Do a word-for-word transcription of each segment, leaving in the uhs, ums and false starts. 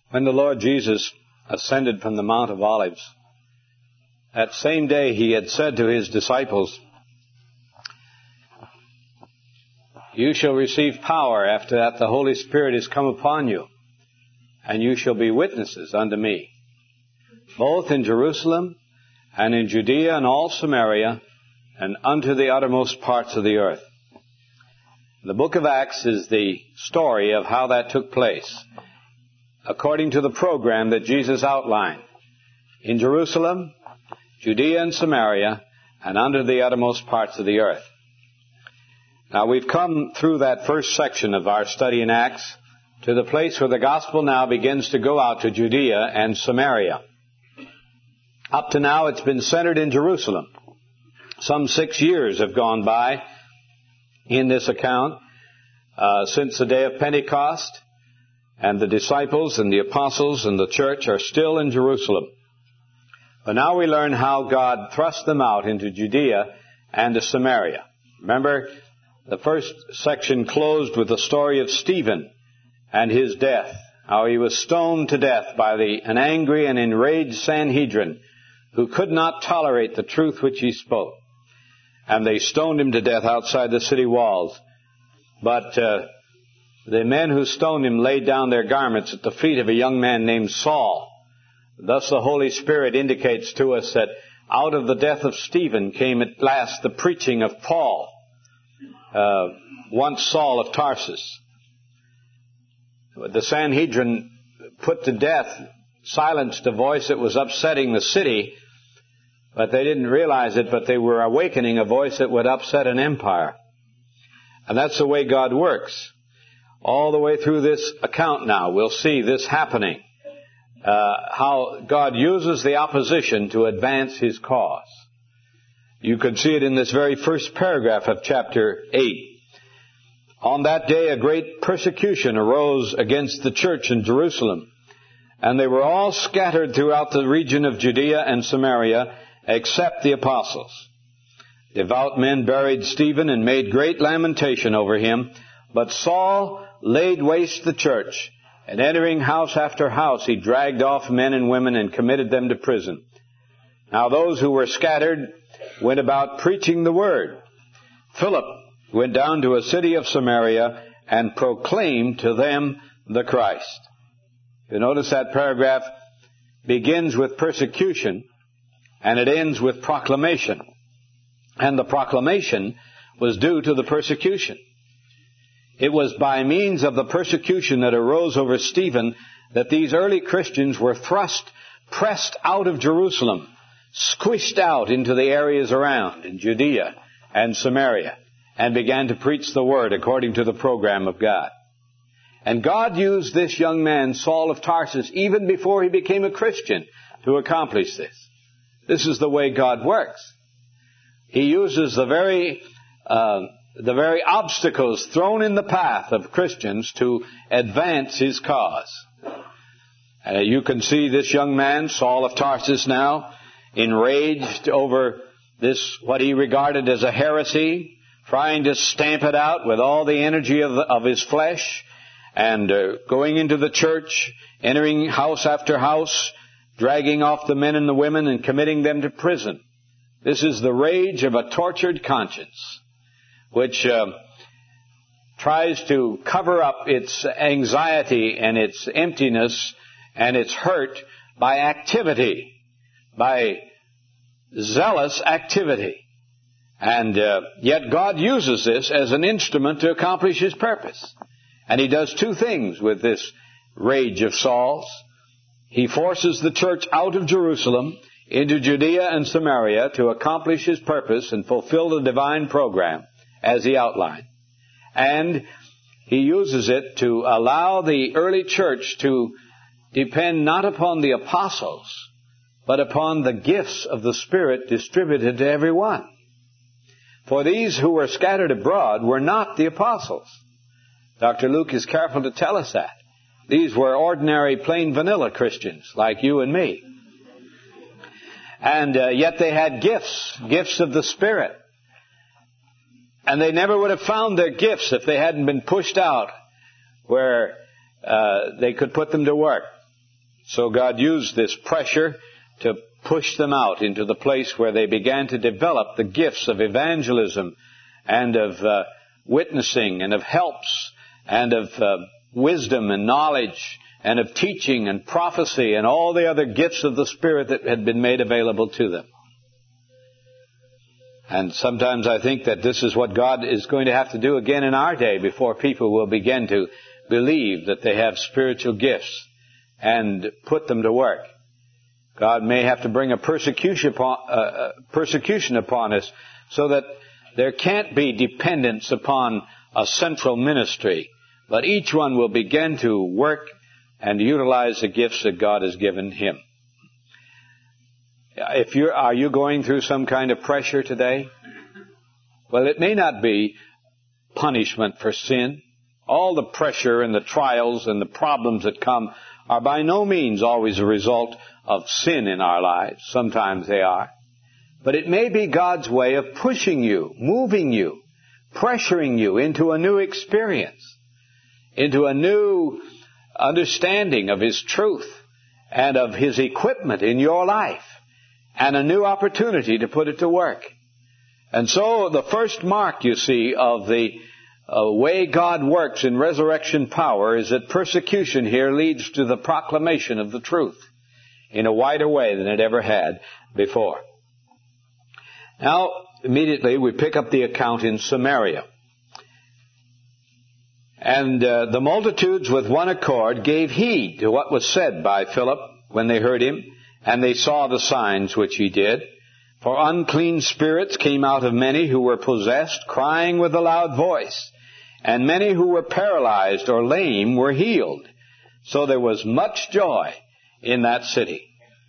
When the Lord Jesus ascended from the Mount of Olives, that same day he had said to his disciples, "You shall receive power after that the Holy Spirit is come upon you, and you shall be witnesses unto me, both in Jerusalem and in Judea and all Samaria and unto the uttermost parts of the earth." The book of Acts is the story of how that took place, according to the program that Jesus outlined. In Jerusalem, Judea and Samaria, and unto the uttermost parts of the earth. Now we've come through that first section of our study in Acts to the place where the gospel now begins to go out to Judea and Samaria. Up to now it's been centered in Jerusalem. Some six years have gone by in this account uh, since the day of Pentecost, and the disciples and the apostles and the church are still in Jerusalem. But now we learn how God thrust them out into Judea and to Samaria. Remember, the first section closed with the story of Stephen and his death, how he was stoned to death by the, an angry and enraged Sanhedrin who could not tolerate the truth which he spoke. And they stoned him to death outside the city walls. But uh, the men who stoned him laid down their garments at the feet of a young man named Saul. Thus the Holy Spirit indicates to us that out of the death of Stephen came at last the preaching of Paul, uh, once Saul of Tarsus. The Sanhedrin put to death, silenced a voice that was upsetting the city, but they didn't realize it, but they were awakening a voice that would upset an empire. And that's the way God works. All the way through this account now, we'll see this happening. Uh, how God uses the opposition to advance His cause. You can see it in this very first paragraph of chapter eight. On that day a great persecution arose against the church in Jerusalem, and they were all scattered throughout the region of Judea and Samaria, except the apostles. Devout men buried Stephen and made great lamentation over him, but Saul laid waste the church, and entering house after house, he dragged off men and women and committed them to prison. Now those who were scattered went about preaching the word. Philip went down to a city of Samaria and proclaimed to them the Christ. You notice that paragraph begins with persecution and it ends with proclamation. And the proclamation was due to the persecution. It was by means of the persecution that arose over Stephen that these early Christians were thrust, pressed out of Jerusalem, squished out into the areas around in Judea and Samaria, and began to preach the word according to the program of God. And God used this young man, Saul of Tarsus, even before he became a Christian, to accomplish this. This is the way God works. He uses the very uh, the very obstacles thrown in the path of Christians to advance His cause. Uh, you can see this young man, Saul of Tarsus, now enraged over this, what he regarded as a heresy, trying to stamp it out with all the energy of, the, of his flesh, and uh, going into the church, entering house after house, dragging off the men and the women and committing them to prison. This is the rage of a tortured conscience, which uh, tries to cover up its anxiety and its emptiness and its hurt by activity, by zealous activity. And uh, yet God uses this as an instrument to accomplish His purpose. And He does two things with this rage of Saul's. He forces the church out of Jerusalem into Judea and Samaria to accomplish His purpose and fulfill the divine program as He outlined. And He uses it to allow the early church to depend not upon the apostles, but upon the gifts of the Spirit distributed to everyone. For these who were scattered abroad were not the apostles. Doctor Luke is careful to tell us that. These were ordinary, plain vanilla Christians like you and me. And uh, yet they had gifts, gifts of the Spirit. And they never would have found their gifts if they hadn't been pushed out where uh, they could put them to work. So God used this pressure to push them out into the place where they began to develop the gifts of evangelism and of uh, witnessing and of helps and of uh, wisdom and knowledge and of teaching and prophecy and all the other gifts of the Spirit that had been made available to them. And sometimes I think that this is what God is going to have to do again in our day before people will begin to believe that they have spiritual gifts and put them to work. God may have to bring a persecution upon, uh, persecution upon us so that there can't be dependence upon a central ministry, but each one will begin to work and utilize the gifts that God has given him. If you're, are you going through some kind of pressure today? Well, it may not be punishment for sin. All the pressure and the trials and the problems that come are by no means always a result of sin in our lives. Sometimes they are. But it may be God's way of pushing you, moving you, pressuring you into a new experience, into a new understanding of His truth and of His equipment in your life, and a new opportunity to put it to work. And so the first mark, you see, of the uh, way God works in resurrection power is that persecution here leads to the proclamation of the truth in a wider way than it ever had before. Now, immediately we pick up the account in Samaria. And uh, the multitudes with one accord gave heed to what was said by Philip when they heard him, and they saw the signs which he did. For unclean spirits came out of many who were possessed, crying with a loud voice. And many who were paralyzed or lame were healed. So there was much joy in that city.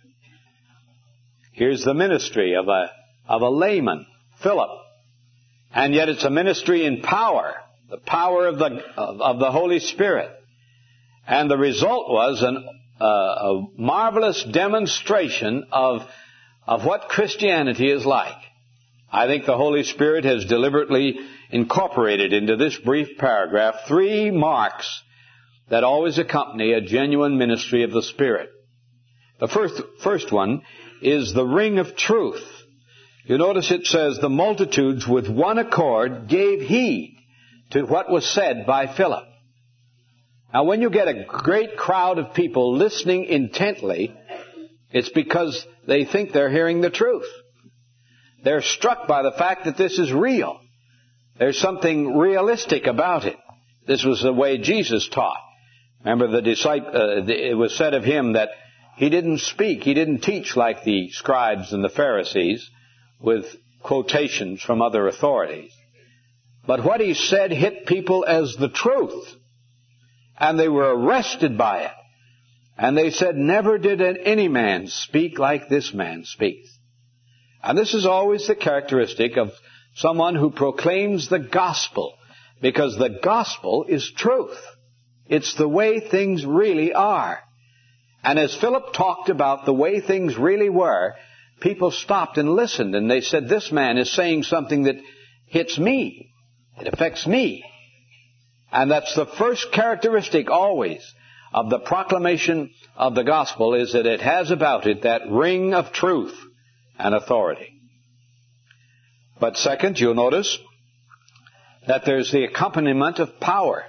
Here's the ministry of a, of a layman, Philip. And yet it's a ministry in power, the power of the, of, of the Holy Spirit. And the result was an Uh, a marvelous demonstration of, of what Christianity is like. I think the Holy Spirit has deliberately incorporated into this brief paragraph three marks that always accompany a genuine ministry of the Spirit. The first, first one is the ring of truth. You notice it says, the multitudes with one accord gave heed to what was said by Philip. Now, when you get a great crowd of people listening intently, it's because they think they're hearing the truth. They're struck by the fact that this is real. There's something realistic about it. This was the way Jesus taught. Remember, the disciple, uh, it was said of him that he didn't speak, he didn't teach like the scribes and the Pharisees with quotations from other authorities. But what he said hit people as the truth. And they were arrested by it. And they said, never did any man speak like this man speaks. And this is always the characteristic of someone who proclaims the gospel, because the gospel is truth. It's the way things really are. And as Philip talked about the way things really were, people stopped and listened, and they said, this man is saying something that hits me. It affects me. And that's the first characteristic always of the proclamation of the gospel, is that it has about it that ring of truth and authority. But second, you'll notice that there's the accompaniment of power.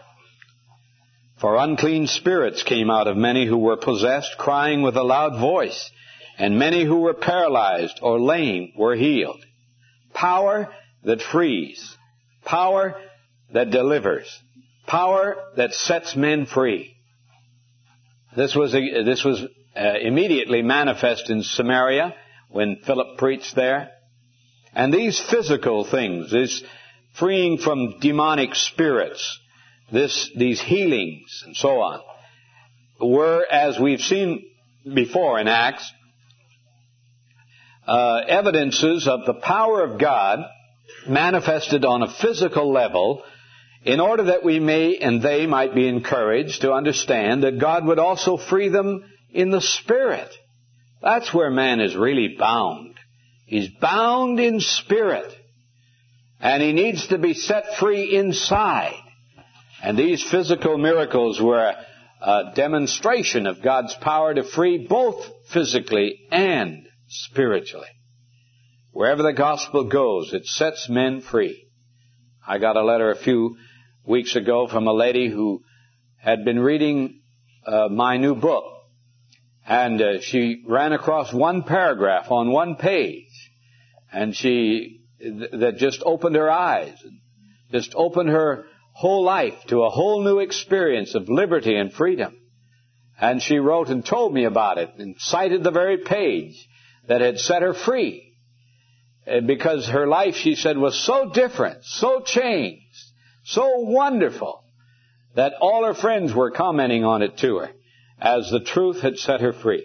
For unclean spirits came out of many who were possessed, crying with a loud voice, and many who were paralyzed or lame were healed. Power that frees. Power that delivers. Power that sets men free. This was a, this was uh, immediately manifest in Samaria when Philip preached there. And these physical things, this freeing from demonic spirits, this these healings and so on, were, as we've seen before in Acts, uh, evidences of the power of God manifested on a physical level, in order that we may and they might be encouraged to understand that God would also free them in the spirit. That's where man is really bound. He's bound in spirit. And he needs to be set free inside. And these physical miracles were a demonstration of God's power to free both physically and spiritually. Wherever the gospel goes, it sets men free. I got a letter a few weeks ago from a lady who had been reading uh, my new book. And uh, she ran across one paragraph on one page. And she, th- that just opened her eyes. Just opened her whole life to a whole new experience of liberty and freedom. And she wrote and told me about it and cited the very page that had set her free. Because her life, she said, was so different, so changed, so wonderful, that all her friends were commenting on it to her as the truth had set her free.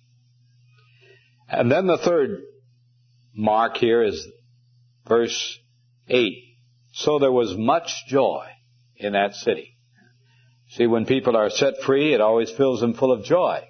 And then the third mark here is verse eight. So there was much joy in that city. See, when people are set free, it always fills them full of joy.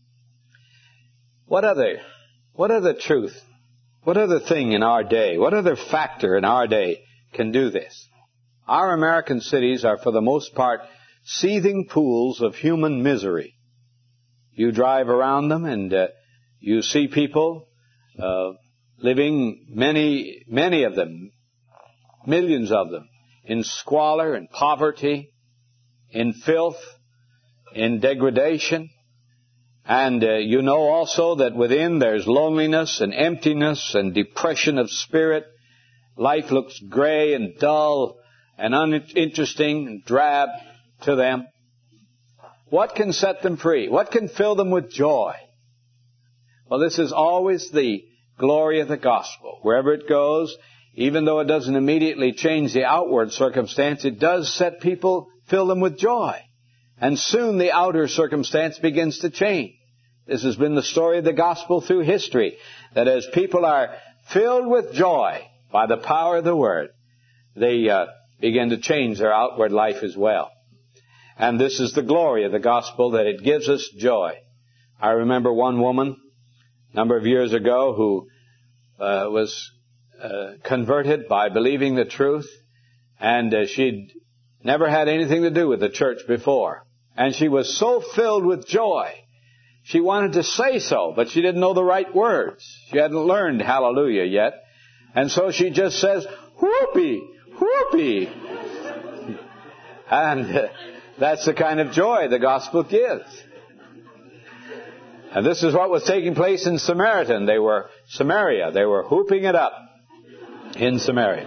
What other, what other truth, what other thing in our day, what other factor in our day can do this? Our American cities are, for the most part, seething pools of human misery. You drive around them and uh, you see people uh, living, many, many of them, millions of them, in squalor and poverty, in filth, in degradation. And uh, you know also that within there's loneliness and emptiness and depression of spirit. Life looks gray and dull and uninteresting and drab to them. What can set them free? What can fill them with joy? Well, this is always the glory of the gospel. Wherever it goes, even though it doesn't immediately change the outward circumstance, it does set people, fill them with joy. And soon the outer circumstance begins to change. This has been the story of the gospel through history, that as people are filled with joy by the power of the Word, they uh, begin to change their outward life as well. And this is the glory of the gospel, that it gives us joy. I remember one woman a number of years ago who uh, was uh, converted by believing the truth, and uh, she'd never had anything to do with the church before. And she was so filled with joy. She wanted to say so, but she didn't know the right words. She hadn't learned hallelujah yet. And so she just says, whoopee, whoopee. And uh, that's the kind of joy the gospel gives. And this is what was taking place in Samaritan. They were, Samaria, they were whooping it up in Samaria.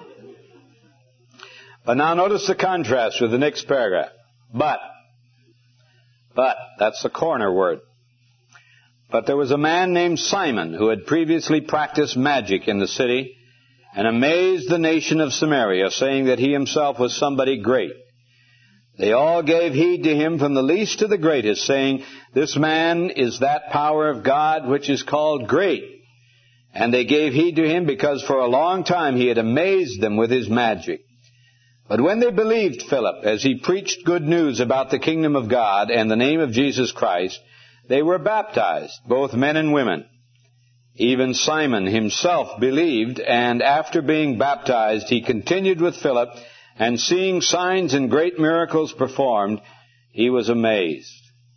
But now notice the contrast with the next paragraph. But, but, that's the corner word. But there was a man named Simon who had previously practiced magic in the city and amazed the nation of Samaria, saying that he himself was somebody great. They all gave heed to him from the least to the greatest, saying, this man is that power of God which is called great. And they gave heed to him because for a long time he had amazed them with his magic. But when they believed Philip, as he preached good news about the kingdom of God and the name of Jesus Christ, they were baptized, both men and women. Even Simon himself believed, and after being baptized, he continued with Philip, and seeing signs and great miracles performed, he was amazed.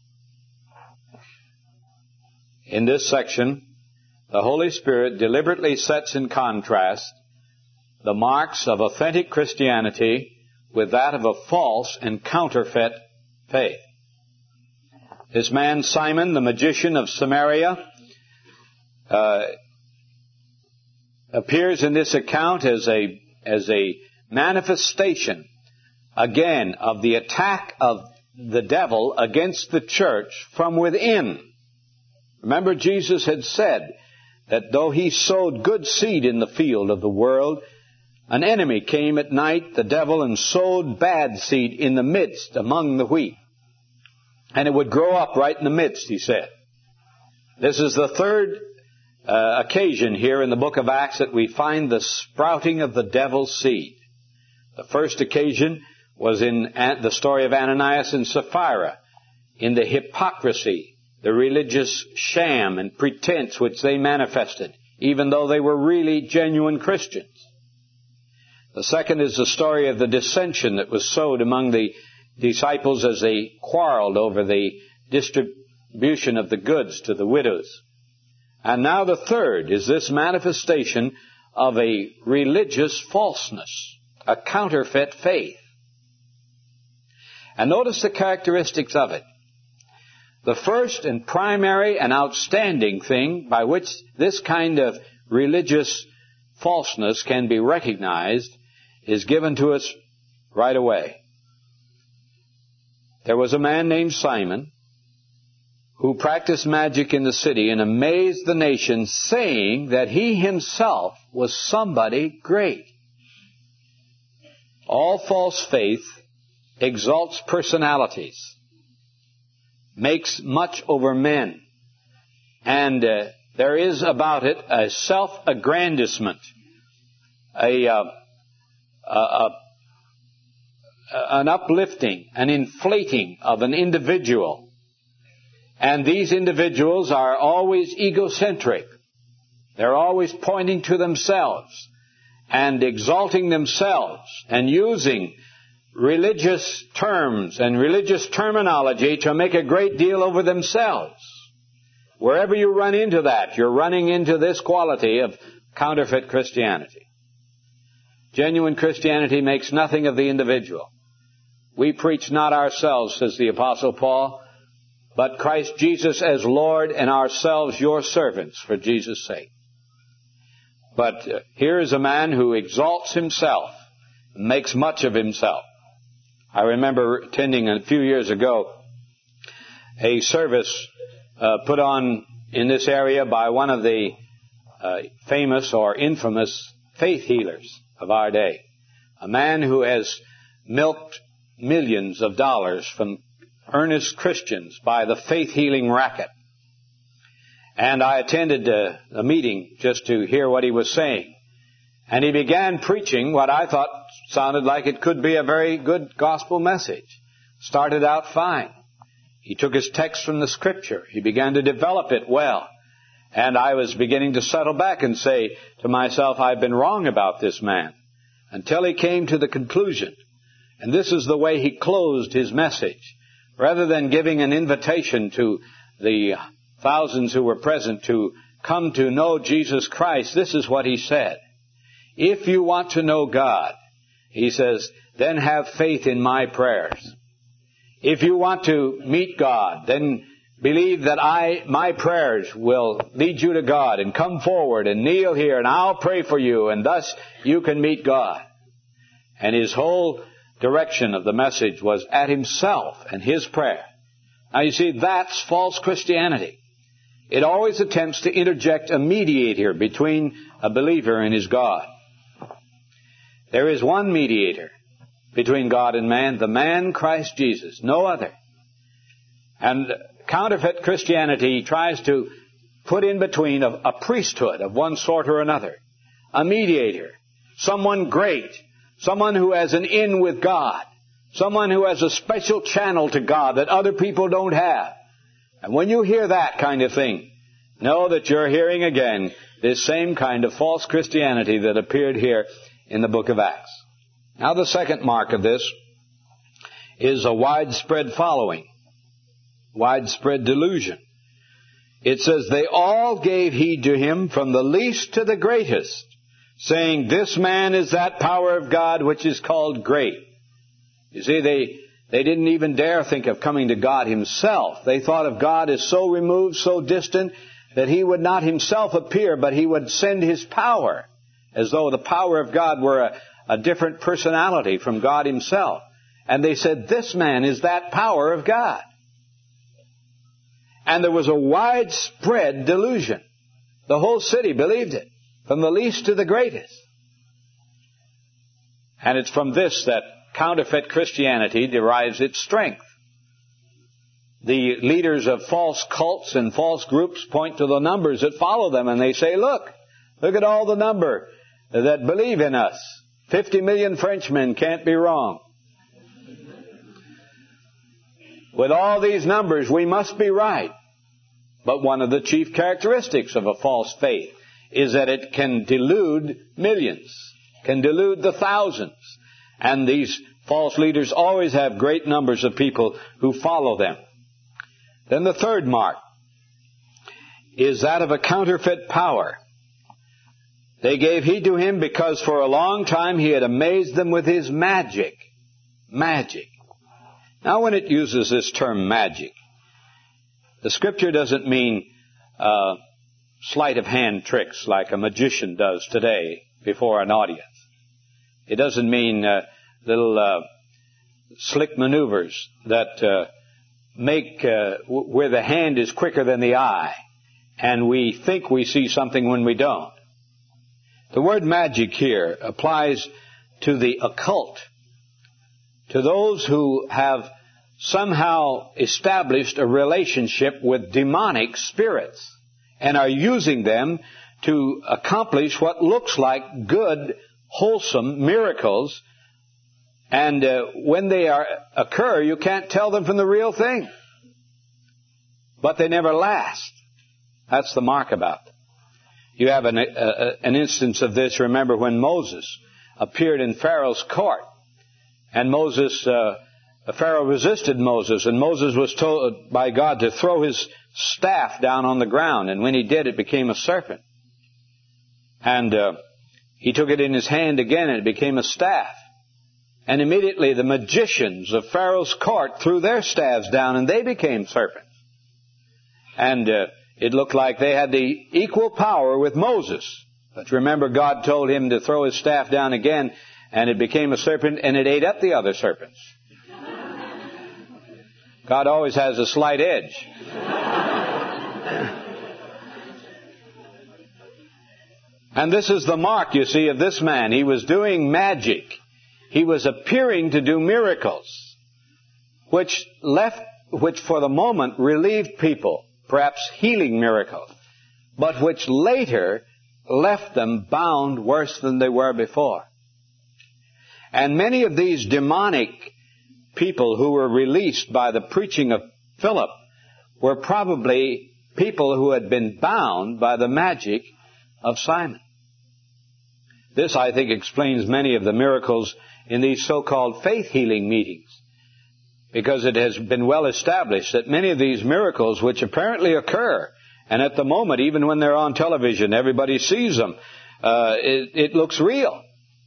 In this section, the Holy Spirit deliberately sets in contrast the marks of authentic Christianity with that of a false and counterfeit faith. This man Simon, the magician of Samaria, uh, appears in this account as a as a manifestation, again, of the attack of the devil against the church from within. Remember, Jesus had said that though he sowed good seed in the field of the world, an enemy came at night, the devil, and sowed bad seed in the midst among the wheat. And it would grow up right in the midst, he said. This is the third uh, occasion here in the book of Acts that we find the sprouting of the devil's seed. The first occasion was in the story of Ananias and Sapphira, in the hypocrisy, the religious sham and pretense which they manifested, even though they were really genuine Christians. The second is the story of the dissension that was sowed among the disciples as they quarreled over the distribution of the goods to the widows. And now the third is this manifestation of a religious falseness, a counterfeit faith. And notice the characteristics of it. The first and primary and outstanding thing by which this kind of religious falseness can be recognized is given to us right away. There was a man named Simon who practiced magic in the city and amazed the nation, saying that he himself was somebody great. All false faith exalts personalities, makes much over men, and uh, there is about it a self-aggrandizement, a, uh, a, a an uplifting, an inflating of an individual. And these individuals are always egocentric. They're always pointing to themselves and exalting themselves and using religious terms and religious terminology to make a great deal over themselves. Wherever you run into that, you're running into this quality of counterfeit Christianity. Genuine Christianity makes nothing of the individual. We preach not ourselves, says the Apostle Paul, but Christ Jesus as Lord, and ourselves your servants for Jesus' sake. But uh, here is a man who exalts himself, makes much of himself. I remember attending a few years ago a service uh, put on in this area by one of the uh, famous or infamous faith healers of our day. A man who has milked millions of dollars from earnest Christians by the faith healing racket. And I attended a, a meeting just to hear what he was saying. And he began preaching what I thought sounded like it could be a very good gospel message. Started out fine. He took his text from the Scripture. He began to develop it well. And I was beginning to settle back and say to myself, I've been wrong about this man. Until he came to the conclusion. And this is the way he closed his message. Rather than giving an invitation to the thousands who were present to come to know Jesus Christ, this is what he said. If you want to know God, he says, then have faith in my prayers. If you want to meet God, then believe that I, my prayers will lead you to God, and come forward and kneel here and I'll pray for you, and thus you can meet God. And his whole direction of the message was at himself and his prayer. Now you see, that's false Christianity. It always attempts to interject a mediator between a believer and his God. There is one mediator between God and man, the man Christ Jesus, no other. And counterfeit Christianity tries to put in between a, a priesthood of one sort or another, a mediator, someone great, someone who has an in with God, someone who has a special channel to God that other people don't have. And when you hear that kind of thing, know that you're hearing again this same kind of false Christianity that appeared here in the book of Acts. Now the second mark of this is a widespread following, widespread delusion. It says, they all gave heed to him from the least to the greatest, saying, this man is that power of God which is called great. You see, they, they didn't even dare think of coming to God himself. They thought of God as so removed, so distant, that he would not himself appear, but he would send his power, as though the power of God were a, a different personality from God himself. And they said, this man is that power of God. And there was a widespread delusion. The whole city believed it, from the least to the greatest. And it's from this that counterfeit Christianity derives its strength. The leaders of false cults and false groups point to the numbers that follow them, and they say, look, look at all the number that believe in us. Fifty million Frenchmen can't be wrong. With all these numbers, we must be right. But one of the chief characteristics of a false faith is that it can delude millions, can delude the thousands. And these False leaders always have great numbers of people who follow them. Then the third mark is that of a counterfeit power. They gave heed to him because for a long time he had amazed them with his magic. Magic. Now when it uses this term magic, the Scripture doesn't mean uh, sleight of hand tricks like a magician does today before an audience. It doesn't mean uh, little uh, slick maneuvers that uh, make uh, w- where the hand is quicker than the eye, and we think we see something when we don't. The word magic here applies to the occult, to those who have somehow established a relationship with demonic spirits and are using them to accomplish what looks like good, wholesome miracles. And uh, when they are occur, you can't tell them from the real thing. But they never last. That's the mark about them. You have an, uh, an instance of this, remember, when Moses appeared in Pharaoh's court. And Moses, uh, Pharaoh resisted Moses, and Moses was told by God to throw his staff down on the ground. And when he did, it became a serpent. And uh, he took it in his hand again, and it became a staff. And immediately the magicians of Pharaoh's court threw their staves down, and they became serpents. And uh, it looked like they had the equal power with Moses. But remember, God told him to throw his staff down again, and it became a serpent, and it ate up the other serpents. God always has a slight edge. And this is the mark, you see, of this man. He was doing magic. He was appearing to do miracles, which left, which for the moment relieved people, perhaps healing miracles, but which later left them bound worse than they were before. And many of these demonic people who were released by the preaching of Philip were probably people who had been bound by the magic of Simon. This, I think, explains many of the miracles in these so-called faith healing meetings, because it has been well established that many of these miracles, which apparently occur, and at the moment, even when they're on television, everybody sees them, uh, it, it looks real.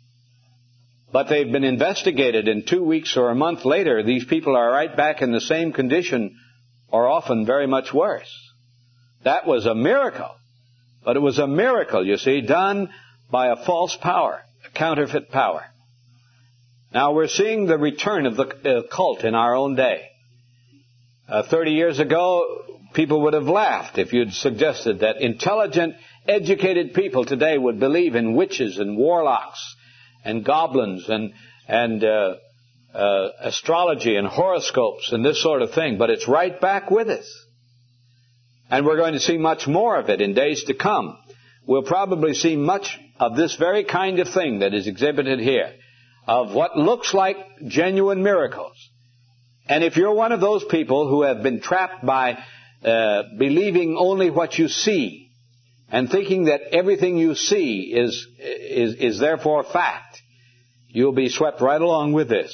But they've been investigated, and two weeks or a month later, these people are right back in the same condition, or often very much worse. That was a miracle. But it was a miracle, you see, done by a false power, a counterfeit power. Now we're seeing the return of the occult in our own day. Uh, Thirty years ago, people would have laughed if you'd suggested that intelligent, educated people today would believe in witches and warlocks and goblins and and uh, uh, astrology and horoscopes and this sort of thing. But it's right back with us. And we're going to see much more of it in days to come. We'll probably see much of this very kind of thing that is exhibited here, of what looks like genuine miracles. And if you're one of those people who have been trapped by uh, believing only what you see and thinking that everything you see is, is, is therefore fact, you'll be swept right along with this.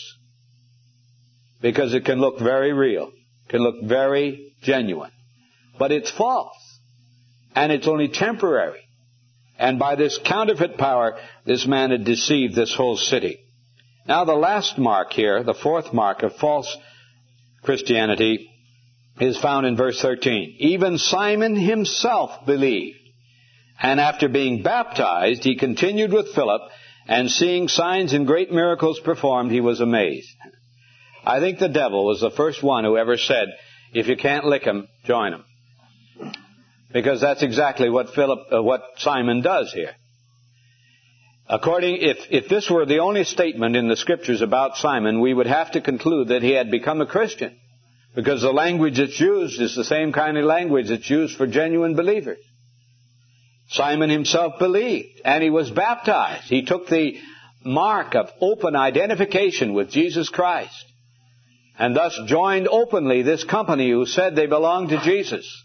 Because it can look very real. It can look very genuine. But it's false. And it's only temporary. And by this counterfeit power, this man had deceived this whole city. Now the last mark here, the fourth mark of false Christianity, is found in verse thirteen. Even Simon himself believed. And after being baptized, he continued with Philip, and seeing signs and great miracles performed, he was amazed. I think the devil was the first one who ever said, if you can't lick him, join him. Because that's exactly what Philip, uh, what Simon does here. According, if, if this were the only statement in the Scriptures about Simon, we would have to conclude that he had become a Christian. Because the language that's used is the same kind of language that's used for genuine believers. Simon himself believed, and he was baptized. He took the mark of open identification with Jesus Christ, and thus joined openly this company who said they belonged to Jesus.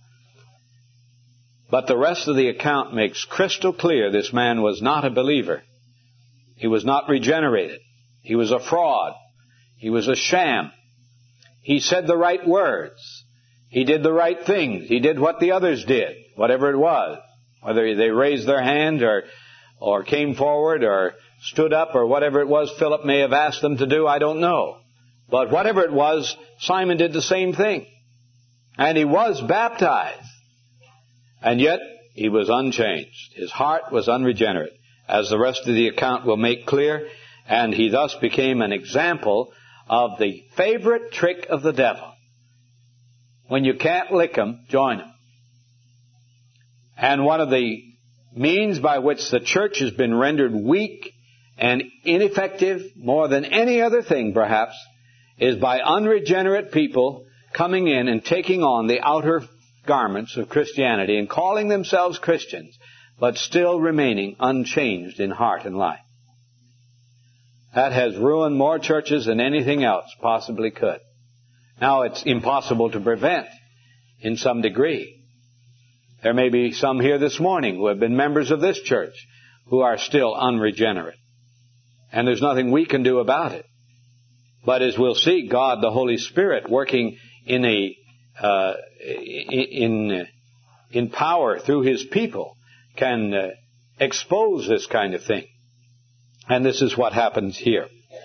But the rest of the account makes crystal clear this man was not a believer. He was not regenerated. He was a fraud. He was a sham. He said the right words. He did the right things. He did what the others did, whatever it was. Whether they raised their hand or, or came forward or stood up or whatever it was Philip may have asked them to do, I don't know. But whatever it was, Simon did the same thing. And he was baptized. And yet, he was unchanged. His heart was unregenerate, as the rest of the account will make clear. And he thus became an example of the favorite trick of the devil. When you can't lick him, join him. And one of the means by which the church has been rendered weak and ineffective, more than any other thing perhaps, is by unregenerate people coming in and taking on the outer garments of Christianity and calling themselves Christians, but still remaining unchanged in heart and life. That has ruined more churches than anything else possibly could. Now, it's impossible to prevent in some degree. There may be some here this morning who have been members of this church who are still unregenerate. And there's nothing we can do about it. But as we'll see, God, the Holy Spirit, working in a uh, in in power through His people, can uh, expose this kind of thing. And this is what happens here.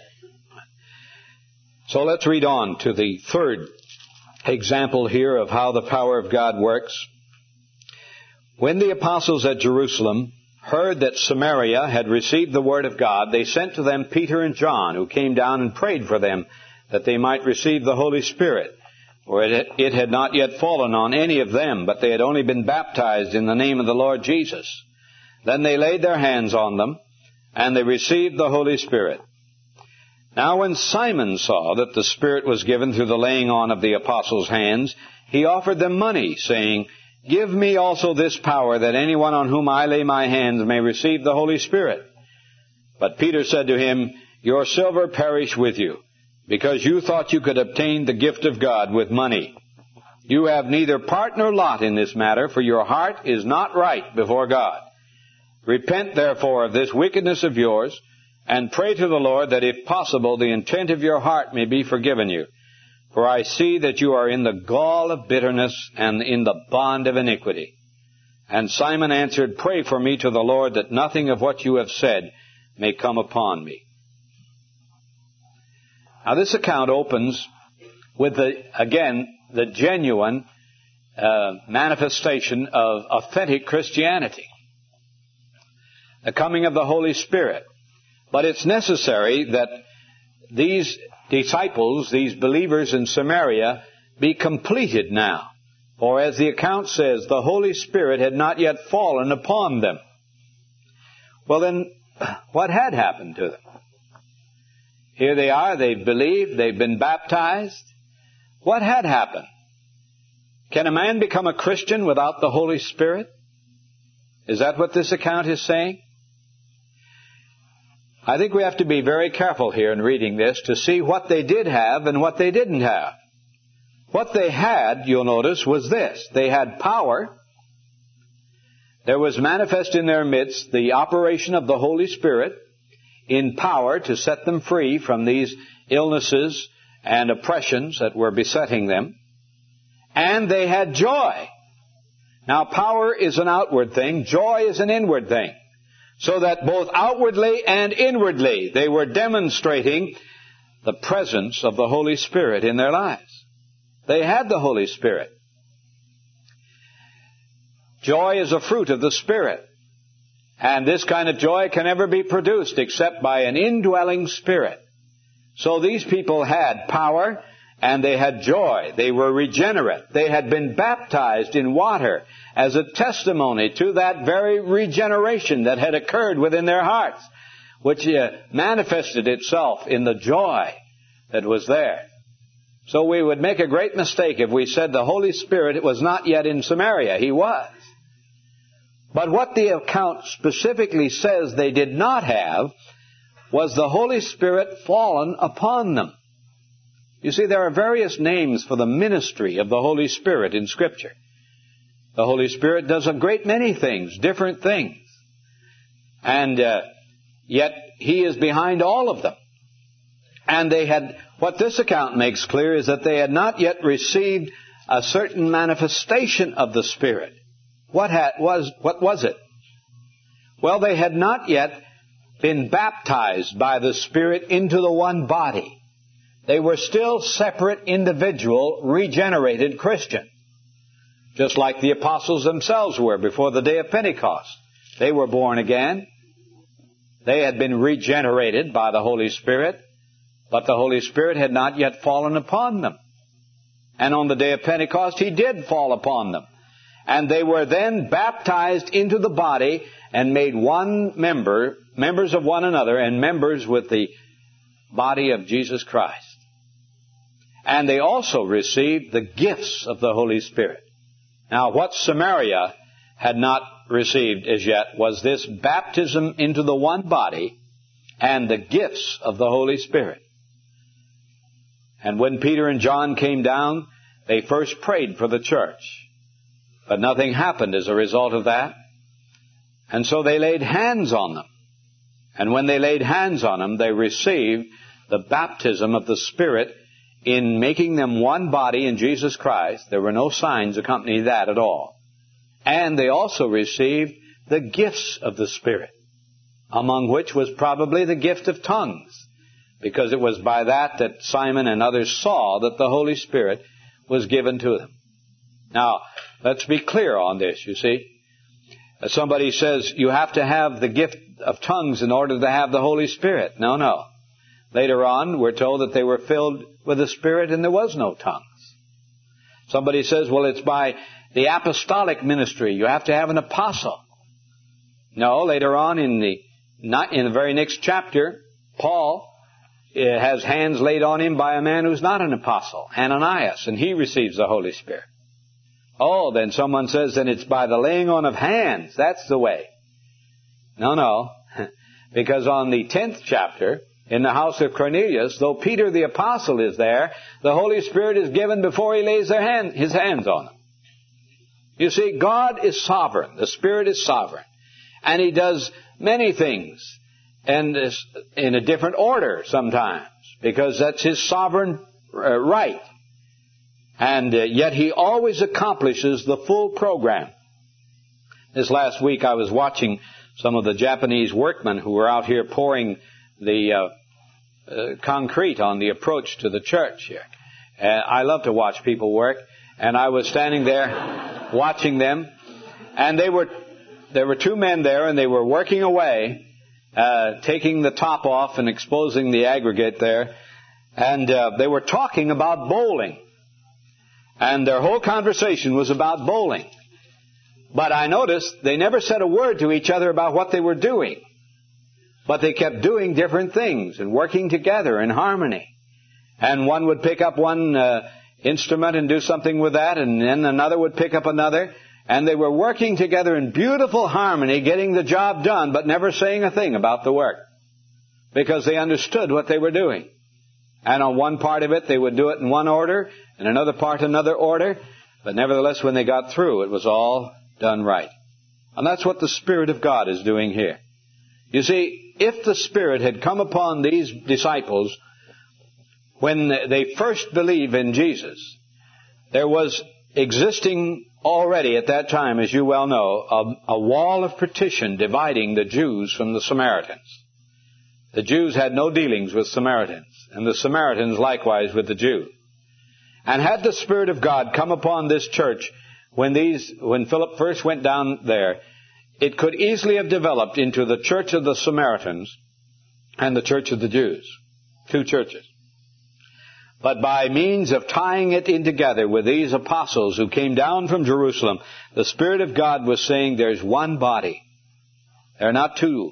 So let's read on to the third example here of how the power of God works. When the apostles at Jerusalem heard that Samaria had received the word of God, they sent to them Peter and John, who came down and prayed for them that they might receive the Holy Spirit. For it, it had not yet fallen on any of them, but they had only been baptized in the name of the Lord Jesus. Then they laid their hands on them, and they received the Holy Spirit. Now when Simon saw that the Spirit was given through the laying on of the apostles' hands, he offered them money, saying, "Give me also this power, that anyone on whom I lay my hands may receive the Holy Spirit." But Peter said to him, "Your silver perish with you, because you thought you could obtain the gift of God with money. You have neither part nor lot in this matter, for your heart is not right before God. Repent therefore of this wickedness of yours, and pray to the Lord that if possible the intent of your heart may be forgiven you. For I see that you are in the gall of bitterness and in the bond of iniquity." And Simon answered, "Pray for me to the Lord that nothing of what you have said may come upon me." Now this account opens with, the, again, the genuine uh, manifestation of authentic Christianity. The coming of the Holy Spirit. But it's necessary that these disciples, these believers in Samaria, be completed now. For as the account says, the Holy Spirit had not yet fallen upon them. Well then, what had happened to them? Here they are, they've believed, they've been baptized. What had happened? Can a man become a Christian without the Holy Spirit? Is that what this account is saying? I think we have to be very careful here in reading this to see what they did have and what they didn't have. What they had, you'll notice, was this. They had power. There was manifest in their midst the operation of the Holy Spirit in power to set them free from these illnesses and oppressions that were besetting them. And they had joy. Now, power is an outward thing. Joy is an inward thing. So that both outwardly and inwardly they were demonstrating the presence of the Holy Spirit in their lives. They had the Holy Spirit. Joy is a fruit of the Spirit. And this kind of joy can never be produced except by an indwelling Spirit. So these people had power and they had joy. They were regenerate. They had been baptized in water as a testimony to that very regeneration that had occurred within their hearts, which uh, manifested itself in the joy that was there. So we would make a great mistake if we said the Holy Spirit was not yet in Samaria. He was. But what the account specifically says they did not have was the Holy Spirit fallen upon them. You see, there are various names for the ministry of the Holy Spirit in Scripture. The Holy Spirit does a great many things, different things. And uh, yet He is behind all of them. And they had, what this account makes clear is that they had not yet received a certain manifestation of the Spirit. What had, was, what was it? Well, they had not yet been baptized by the Spirit into the one body. They were still separate, individual, regenerated Christians. Just like the apostles themselves were before the day of Pentecost. They were born again. They had been regenerated by the Holy Spirit, but the Holy Spirit had not yet fallen upon them. And on the day of Pentecost, He did fall upon them. And they were then baptized into the body and made one member, members of one another, and members with the body of Jesus Christ. And they also received the gifts of the Holy Spirit. Now, what Samaria had not received as yet was this baptism into the one body and the gifts of the Holy Spirit. And when Peter and John came down, they first prayed for the church. But nothing happened as a result of that. And so they laid hands on them. And when they laid hands on them, they received the baptism of the Spirit in making them one body in Jesus Christ. There were no signs accompanying that at all. And they also received the gifts of the Spirit, among which was probably the gift of tongues, because it was by that that Simon and others saw that the Holy Spirit was given to them. Now, let's be clear on this, you see. Somebody says you have to have the gift of tongues in order to have the Holy Spirit. No, no. Later on, we're told that they were filled with the Spirit and there was no tongues. Somebody says, well, it's by the apostolic ministry. You have to have an apostle. No, later on in the not in the very next chapter, Paul has hands laid on him by a man who's not an apostle, Ananias, and he receives the Holy Spirit. Oh, then someone says, then it's by the laying on of hands. That's the way. No, no. Because on the tenth chapter, in the house of Cornelius, though Peter the apostle is there, the Holy Spirit is given before he lays their hand, his hands on them. You see, God is sovereign. The Spirit is sovereign. And He does many things, and in a different order sometimes, because that's His sovereign uh, right. And uh, yet He always accomplishes the full program. This last week I was watching some of the Japanese workmen who were out here pouring the uh, uh, concrete on the approach to the church here. Uh, I love to watch people work, and I was standing there watching them, and they were there were two men there, and they were working away, uh, taking the top off and exposing the aggregate there, and uh, they were talking about bowling. And their whole conversation was about bowling. But I noticed they never said a word to each other about what they were doing. But they kept doing different things and working together in harmony. And one would pick up one uh, instrument and do something with that, and then another would pick up another. And they were working together in beautiful harmony, getting the job done, but never saying a thing about the work. Because they understood what they were doing. And on one part of it, they would do it in one order, and another part another order. But nevertheless, when they got through, it was all done right. And that's what the Spirit of God is doing here. You see, if the Spirit had come upon these disciples when they first believed in Jesus, there was existing already at that time, as you well know, a, a wall of partition dividing the Jews from the Samaritans. The Jews had no dealings with Samaritans, and the Samaritans likewise with the Jews. And had the Spirit of God come upon this church when these, when Philip first went down there, it could easily have developed into the church of the Samaritans and the church of the Jews. Two churches. But by means of tying it in together with these apostles who came down from Jerusalem, the Spirit of God was saying there's one body. There are not two.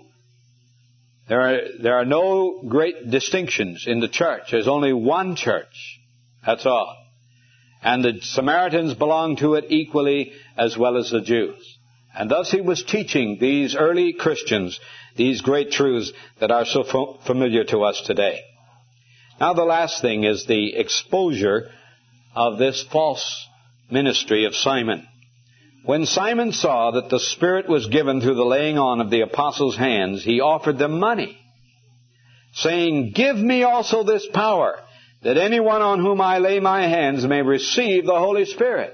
There are, there are no great distinctions in the church. There's only one church. That's all. And the Samaritans belong to it equally as well as the Jews. And thus he was teaching these early Christians these great truths that are so familiar to us today. Now the last thing is the exposure of this false ministry of Simon. When Simon saw that the Spirit was given through the laying on of the apostles' hands, he offered them money, saying, give me also this power, that anyone on whom I lay my hands may receive the Holy Spirit.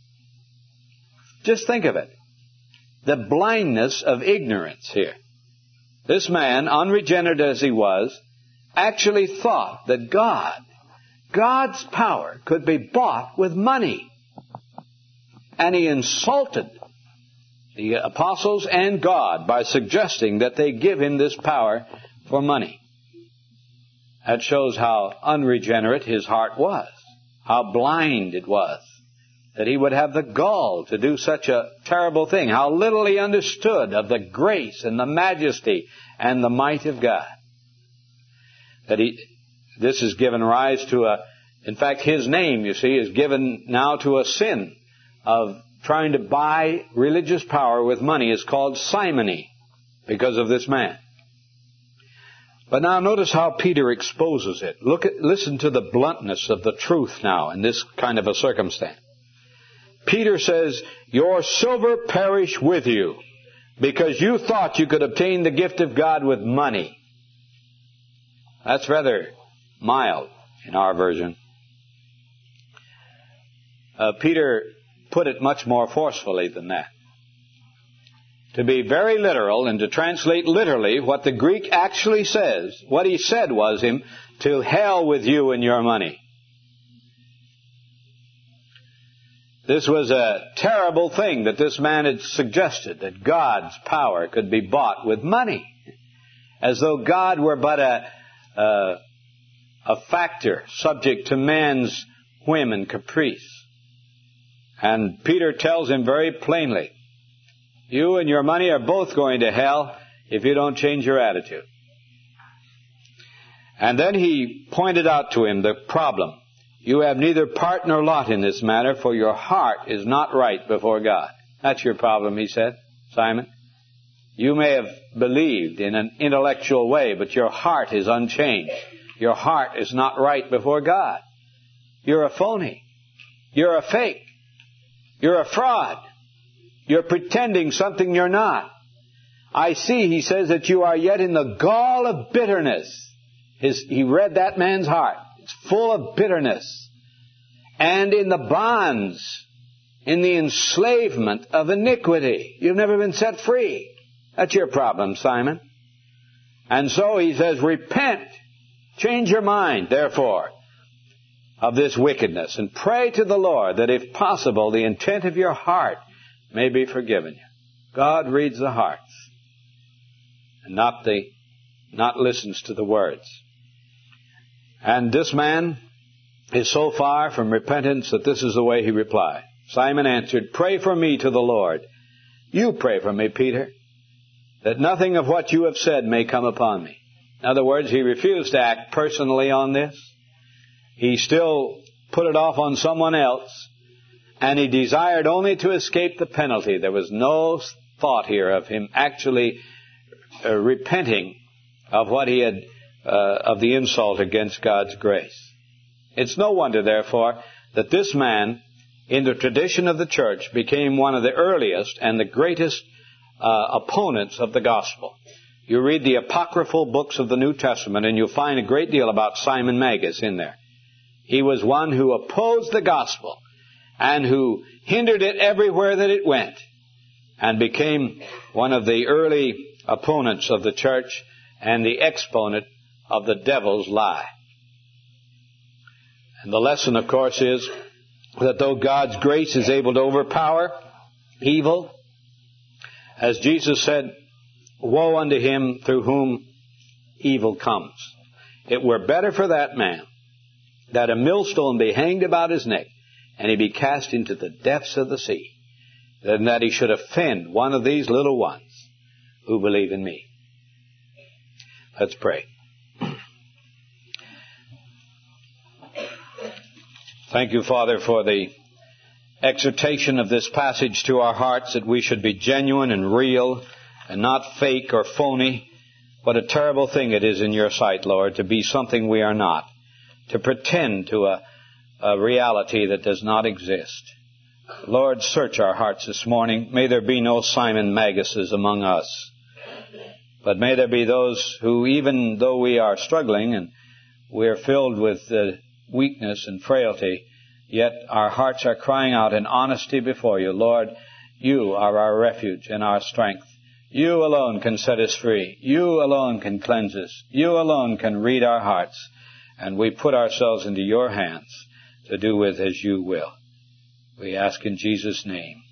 Just think of it. The blindness of ignorance here. This man, unregenerate as he was, actually thought that God, God's power could be bought with money. And he insulted the apostles and God by suggesting that they give him this power for money. That shows how unregenerate his heart was, how blind it was, that he would have the gall to do such a terrible thing, how little he understood of the grace and the majesty and the might of God. That he, this has given rise to a, in fact, his name, you see, is given now to a sin of trying to buy religious power with money. Is called simony because of this man. But now notice how Peter exposes it. Look at, listen to the bluntness of the truth now in this kind of a circumstance. Peter says, your silver perish with you, because you thought you could obtain the gift of God with money. That's rather mild in our version. Uh, Peter put it much more forcefully than that. To be very literal and to translate literally what the Greek actually says, what he said was him, to hell with you and your money. This was a terrible thing that this man had suggested, that God's power could be bought with money, as though God were but a, a, a factor subject to man's whim and caprice. And Peter tells him very plainly, you and your money are both going to hell if you don't change your attitude. And then he pointed out to him the problem. You have neither part nor lot in this matter, for your heart is not right before God. That's your problem, he said, Simon. You may have believed in an intellectual way, but your heart is unchanged. Your heart is not right before God. You're a phony. You're a fake. You're a fraud. You're pretending something you're not. I see, he says, that you are yet in the gall of bitterness. His, he read that man's heart. It's full of bitterness. And in the bonds, in the enslavement of iniquity. You've never been set free. That's your problem, Simon. And so he says, repent. Change your mind, therefore, of this wickedness. And pray to the Lord that if possible, the intent of your heart may be forgiven you. God reads the hearts and not the, not listens to the words. And this man is so far from repentance that this is the way he replied. Simon answered, pray for me to the Lord. You pray for me, Peter, that nothing of what you have said may come upon me. In other words, he refused to act personally on this. He still put it off on someone else. And he desired only to escape the penalty. There was no thought here of him actually uh, repenting of what he had, uh, of the insult against God's grace. It's no wonder, therefore, that this man, in the tradition of the church, became one of the earliest and the greatest uh, opponents of the gospel. You read the apocryphal books of the New Testament, and you'll find a great deal about Simon Magus in there. He was one who opposed the gospel, and who hindered it everywhere that it went, and became one of the early opponents of the church and the exponent of the devil's lie. And the lesson, of course, is that though God's grace is able to overpower evil, as Jesus said, woe unto him through whom evil comes. It were better for that man that a millstone be hanged about his neck and he be cast into the depths of the sea, than that he should offend one of these little ones who believe in me. Let's pray. Thank you, Father, for the exhortation of this passage to our hearts, that we should be genuine and real and not fake or phony. What a terrible thing it is in your sight, Lord, to be something we are not, to pretend to a A reality that does not exist. Lord, search our hearts this morning. May there be no Simon Maguses among us. But may there be those who, even though we are struggling and we are filled with uh, weakness and frailty, yet our hearts are crying out in honesty before you, Lord, you are our refuge and our strength. You alone can set us free. You alone can cleanse us. You alone can read our hearts. And we put ourselves into your hands to do with as you will. We ask in Jesus' name.